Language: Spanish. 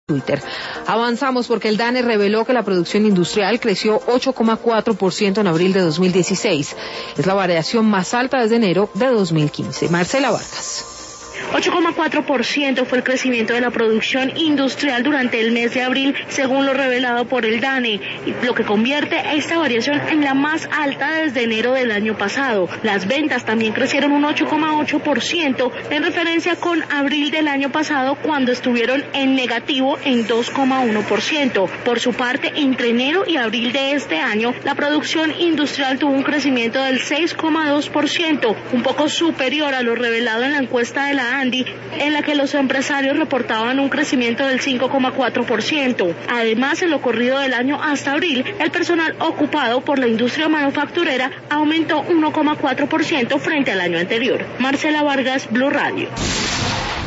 Twitter. Avanzamos porque el DANE reveló que la producción industrial creció 8,4% en abril de 2016. Es la variación más alta desde enero de 2015. Marcela Vargas. 8,4% fue el crecimiento de la producción industrial durante el mes de abril, según lo revelado por el DANE, lo que convierte esta variación en la más alta desde enero del año pasado. Las ventas también crecieron un 8,8% en referencia con abril del año pasado, cuando estuvieron en negativo en 2,1%. Por su parte, entre enero y abril de este año, la producción industrial tuvo un crecimiento del 6,2%, un poco superior a lo revelado en la encuesta de la ANDI, en la que los empresarios reportaban un crecimiento del 5,4%. Además, en lo corrido del año hasta abril, el personal ocupado por la industria manufacturera aumentó 1,4% frente al año anterior. Marcela Vargas, Blue Radio.